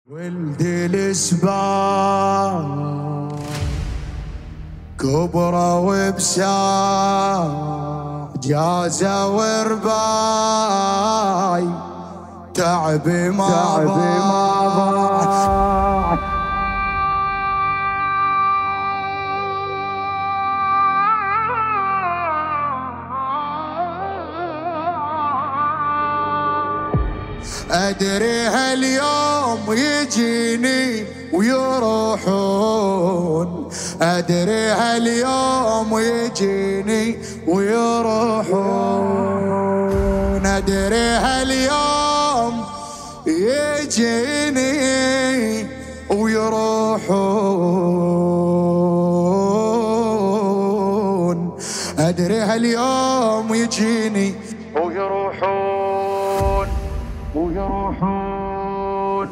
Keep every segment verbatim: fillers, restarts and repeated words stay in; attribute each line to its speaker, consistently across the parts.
Speaker 1: ولدي الاسباع كبرى وبساع جازة ورباي تعبي ما ضاع. أدري هاليوم يجيني ويروحون، أدري هاليوم يجيني ويروحون، أدري هاليوم يجيني ويروحون، أدري هاليوم يجيني ويروحون ويروحون.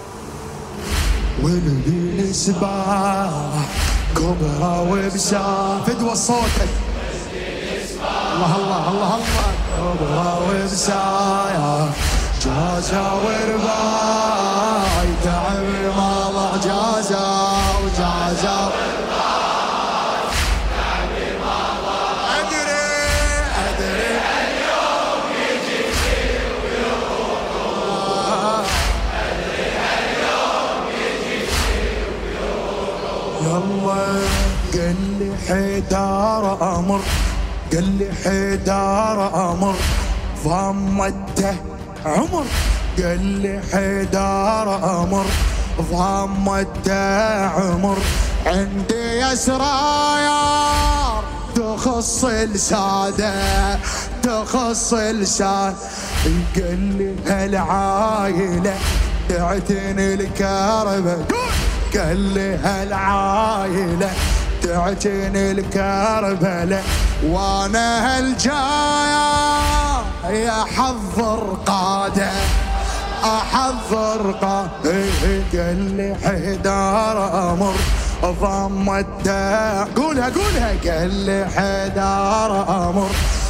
Speaker 1: ولدي الاسباع كبرى وبساع فدوى صوتك الله الله الله الله كبرى وبساع جازة ورباي تعب ما ضاع جازة وجازة قال لي حيدار أمر، قال لي حيدار أمر ضمته عمر، قال لي حيدار أمر ضمته عمر، عندي أسرار تخص السادة تخص السادة، قال لي هالعايلة تعتني الكربة، قال لي هالعايلة تعتني الكربلة، وانا هالجاية احضر قادة احضر قادة، قال لي حيدار امر ضمته قولها قولها، قال لي حيدار امر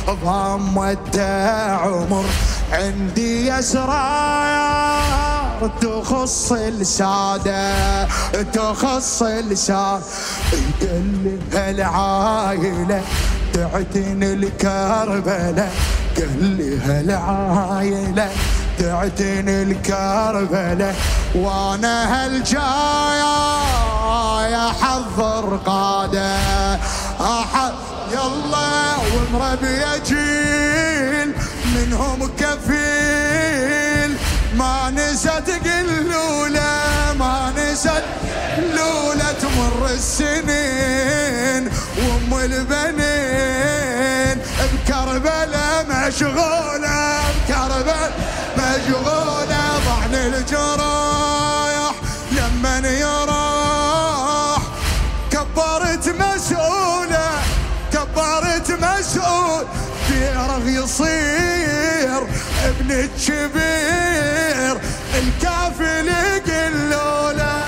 Speaker 1: ضمته عمر، عندي اسرار تخص السادة تخص السادة، قال لي هالعايلة تعتني الكربلة، قال لي هالعايلة تعتني الكربلة، وانا هالجاية احضر قادة احضر يلا ومربي جيل منهم كفيل، ما نسيت قلولة ما نسيت لولا تمر السنين، وام البنين بكربلة مشغولة بكربلة مشغولة، ضعن الجراح لمن يراح كبرت مسؤولة كبرت مسؤول، ديره يصير ابن الكبير الكافل قلوله،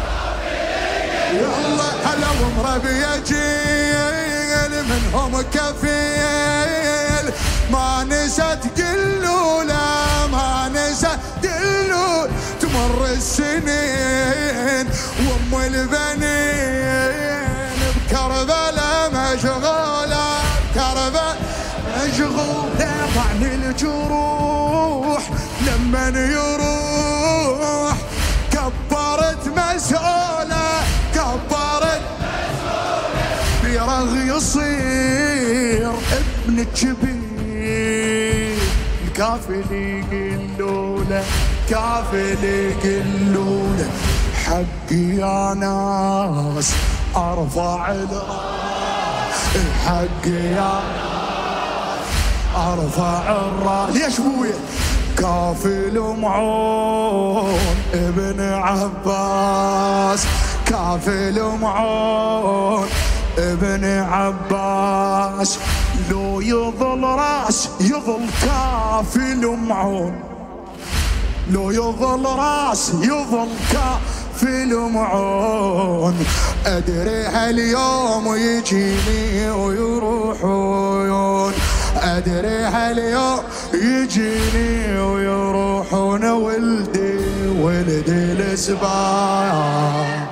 Speaker 1: يلا هلا ومربي جيل منهم كفيل، ما نسيت قلوله ما نسيت قلول، تمر السنين وام البنين بكربلة مشغولة كربلة مشغولة، ضعن الجروح لمن يروح كبرت مسؤولة كبرت مسؤولة، بيرغ يصير ابن الكبير الكافل يقلوله كافل يقلوله، حقي يا ناس ارفع الراس حقي يا ناس ارفع الراس، ليش بويا كافل معون ابن عباس كافل معون ابن عباس، لو يظل راس يظل كافل معون، لو يظل راس يظل كافل معون، ادري هاليوم يجيني ويروحون، ادري هاليوم يجيني ويروحون، ولدي ولد الاسباع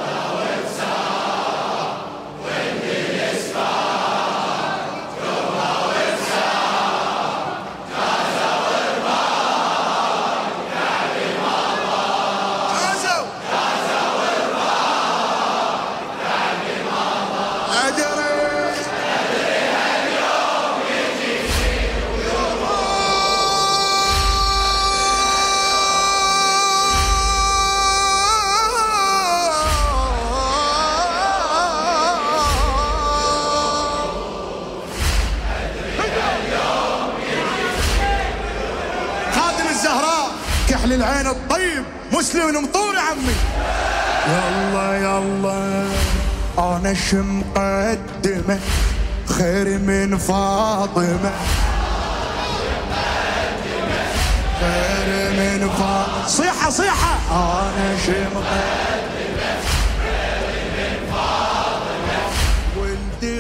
Speaker 1: كحل العين الطيب مسلم مطور يا عمي. يلا يلا انا شمقدمه خير من فاطمه خير من فاطمه صيحه صيحه انا شمقدمه خير من فاطمه ولدي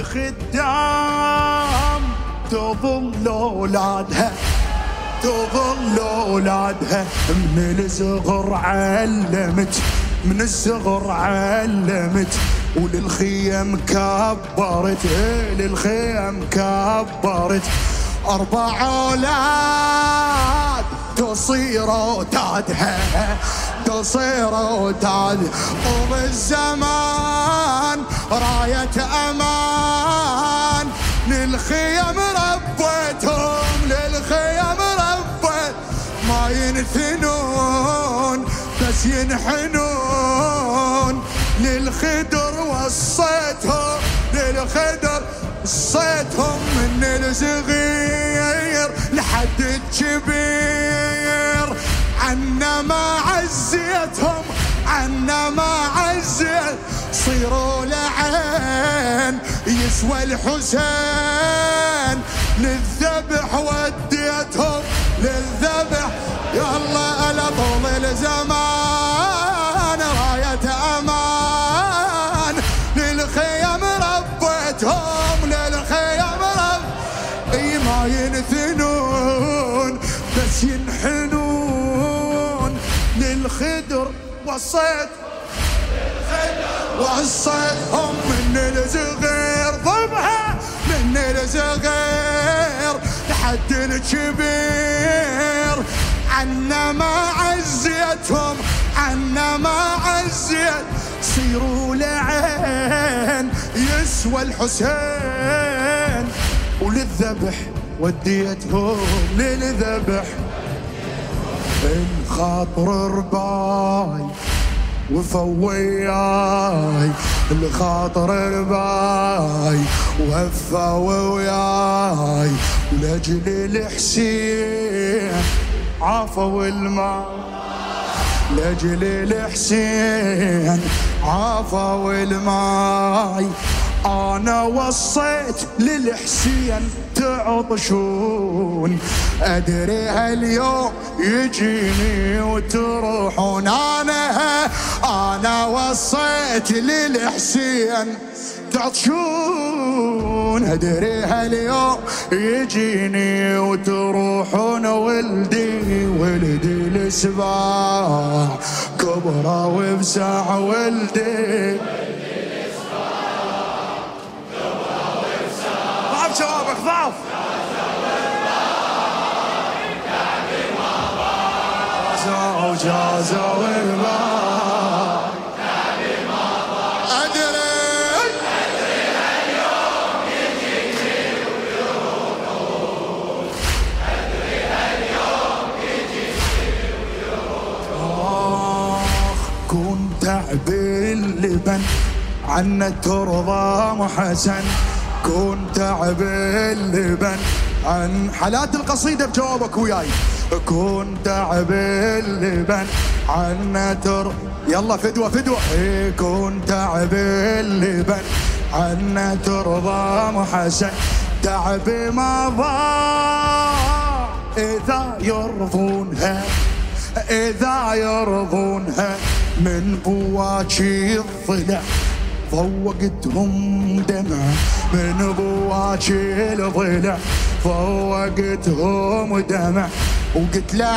Speaker 1: خدام تظل اولادها تظل اولادها من الصغر علمت من الصغر علمت وللخيم كبرت للخيم كبرت اربع اولاد تصير اولادها تصير اولاد طول الزمان راية امان للخيم ربيتهم للخيم ما ينثنون بس ينحنون للخدر وصيتهم للخدر وصيتهم من الصغير لحد الكبير عنا ما عزيتهم عنا ما عزيت صيروا لعين يسوى الحسين للذبح وديتهم للذبح يلا ألا طول الزمان راية أمان للخيم ربيتهم للخيم رب اي ما ينثنون بس ينحنون للخدر وصيت وصيتهم من الصغير ضمها من الصغير لحد الكبير عنا ما عزيتهم عنا ما عزيت صيروا لعين يسوى الحسين وللذبح وديتهم للذبح الخاطر رباي وفوياي الخاطر رباي وفا وياي لاجل الحسين عافوا الماء لاجل الحسين عافوا الماي انا وصيت للحسين تعطشون ادري هاليوم يجيني وتروحون انا انا وصيت للحسين تعطشون ادري هاليوم يجيني وتروحون ولدي ولدي الاسباع كبرى وبساع ولدي ضعف شبابك ضعف جازوا جازوا الماء أدري أدري هاليوم يجيني ويروحون أدري هاليوم يجيني ويروحون آخ كون تعب اللبن عنا ترضى محسن كون تعب اللبن عن حالات القصيدة بجوابك وياي كون تعب اللبن عنا تر يلا فدوة فدوة إيه كون تعب اللبن عنا ترضى محسن تعب ما ضاع إذا يرضونها إذا يرضونها من بواكي الضلع فوقتهم دمع من بواكي الضلع، فوقتهم دمع. وقلت له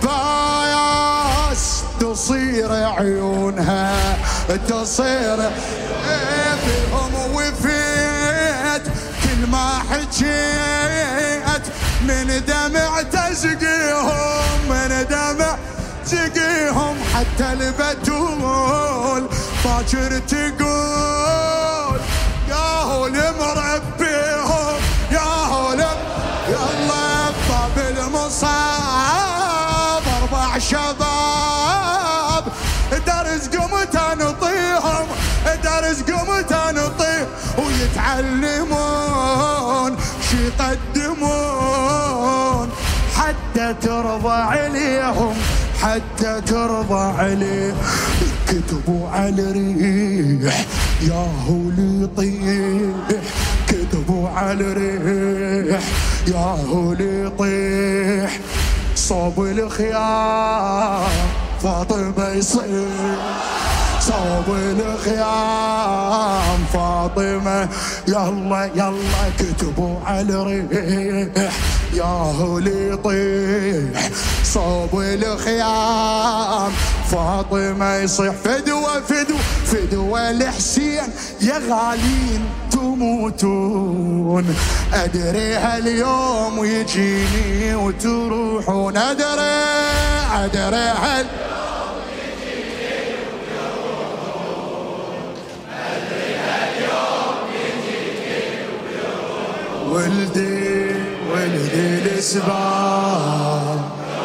Speaker 1: عباس تصير عيونها تصير بهم، وفيت كل ما حكيت من دمع تسقيهم، من دمع تسقيهم. حتى البتول باكر تقول يا هو مربيهم، يا هو يلا باب المصاب اربع شباب درزقهم تنطيهم، درزقهم تنطيهم ويتعلمون شي يقدمون حتى ترضى عليهم، حتى ترضى عليه. كتبوا على الريح يا هو اللي يطيح، كتبوا على الريح يا هو اللي يطيح. صوب الخيام فاطمة يصيح، صوب الخيام فاطمة يلا يلا. كتبوا على الريح يا هو اللي يطيح، صوب الخيام فاطمة يصيح. فدوة فدوة فدوة الحسين يا غالين تموتون، أدري هاليوم يجيني وتروحون، أدري أدري هاليوم يجيني وتروحون، أدري هاليوم يجيني وتروحون. ولدي ولدي الإسباب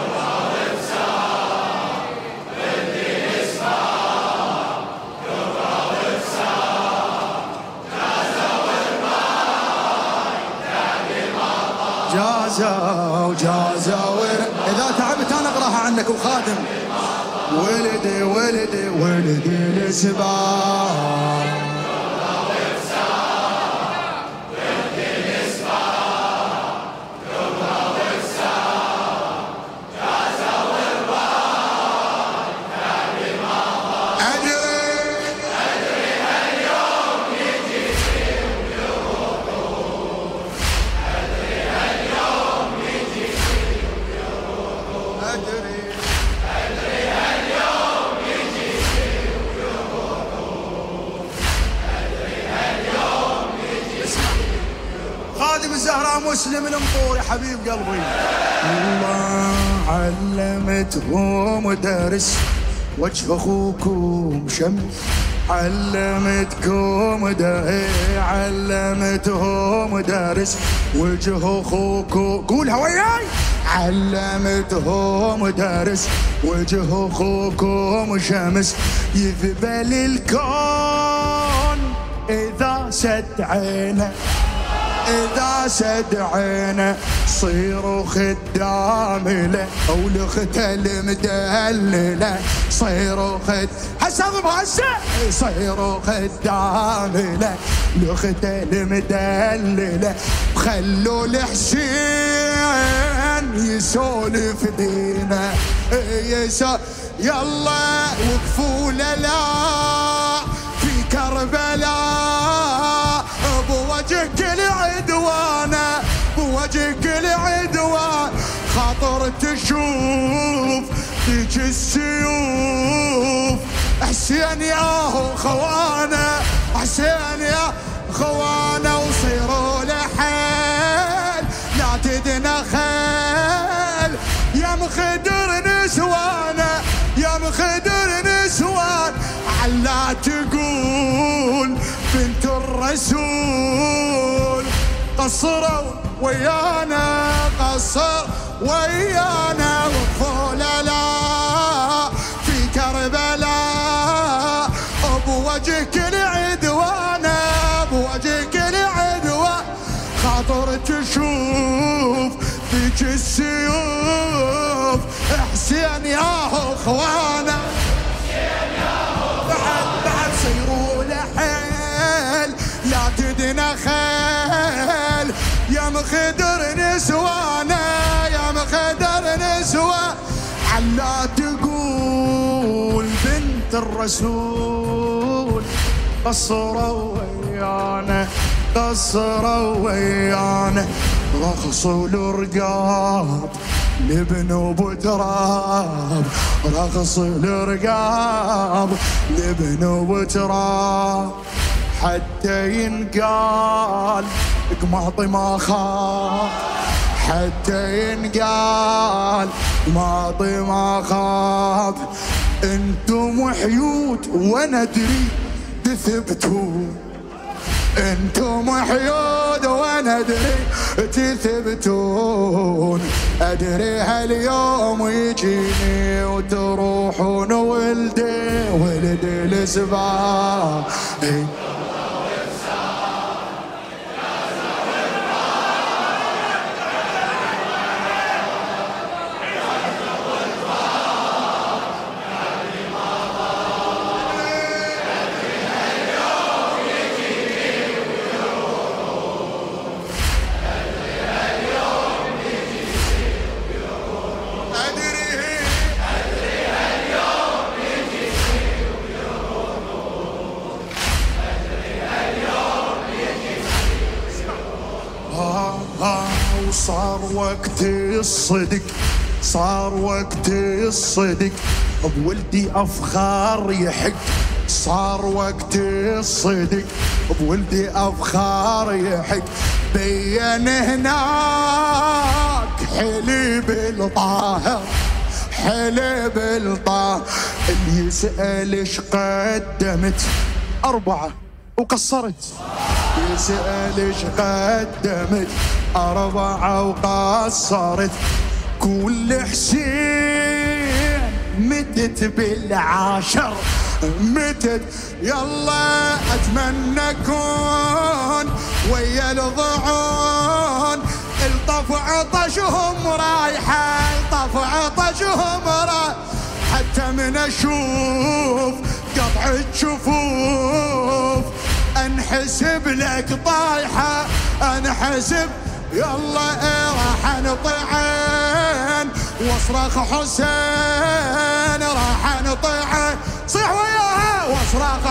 Speaker 1: جازوا جازوا. إذا تعبت أنا أقراها عنك وخادم. ولدي ولدي ولدي الإسباب الزهراء مسلم المطور يا حبيب قلبي. الله علمتهم درس وجه اخوكم شمس، علمتكم درس، علمتهم درس وجه اخوكم. قولها وياي. علمتهم درس وجه اخوكم شمس، يذبل الكون اذا سد عينه، إذا سد عينه صيروا خدام له، أو لخته المدللة صيروا خد حسب هسه، صيروا خدام له لخته المدللة. خلوا الحسين يسولف دينه يسولف يلا، وقفوا لا في كربلاء بوجهك العدوانة، بوجهك العدوان. خاطر تشوف ذيك السيوف حسين ياهو خوانه، حسين يا خوانه. وصيروا لحيل لا تدنخل يا مخدر نسوانه، يا مخدر نسوان. علا تقول بنت الرسول قصروا ويانا، قصر ويانا. وقفوا لا في كربلاء بوجهك العدوانة، بوجهك العدوان. خاطر تشوف ذيك السيوف حسين ياهو اخوانا. بعد بعد صيروا لحيل لا تدنخل يا مخدر نسوانا، يا مخدر نسوان. علا تقول بنت الرسول قصروا ويانا قصروا ويانا رقصوا الرقاب لبنوا بتراب رقصوا الرقاب لبنوا بتراب حتى ينقال قماطي ما خاف حتى ينقال قماطي ما خاف انتم حيوت وانا ادري تثبتوا انتم حيود وانا ادري تثبتون ادري هاليوم يجيني وتروحون ولدي ولدي السباع صار وقت الصدق صار وقت الصدق بولدي أفخار يحق صار وقت الصدق بولدي أفخار يحق بين هناك حليب الطاهر حليب الطاهر اللي يسأل ايش قدمت أربعة وقصرت يسأل ايش قدمت أربعة وقصرت كل حسين متت بالعاشر متت يلا أتمنى كون ويا الضعون الطف عطشهم رايحة الطف عطشهم رايحة حتى من أشوف قطع الشفوف انحسب لك طايحة انحسب يلا ايه راح نطيعين واصرخ حسين راح نطيعين صيح وياها واصرخ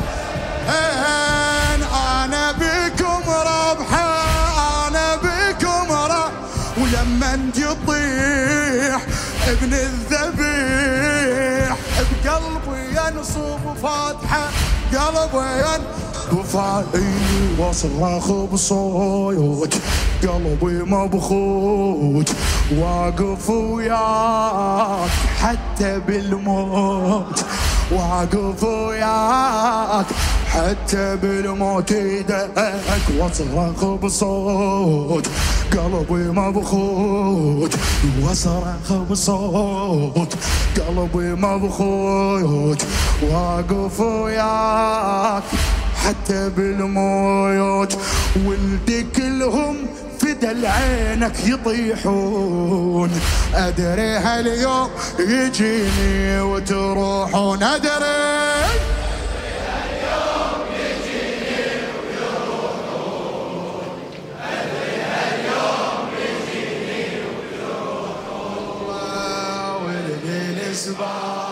Speaker 1: حسين انا بكم ربحة انا بكم ربحة ولما يطيح ابن الذبيح بقلبي ينصب فاتحة قلبي ينصب وفايني واصرخ بصوت قلبي مبخوت واقف وياك حتى بالموت واقف وياك حتى بالموت ايدك واصرخ بصوت قلبي مبخوت واصرخ بصوت قلبي مبخوت واقف وياك حتى بالموت ولدي كلهم فدى عينك يطيحون ادري هاليوم يجيني وتروحون ادري هاليوم يجيني ويروحون ادري هاليوم يجيني ويروحون ولدي الاسبوع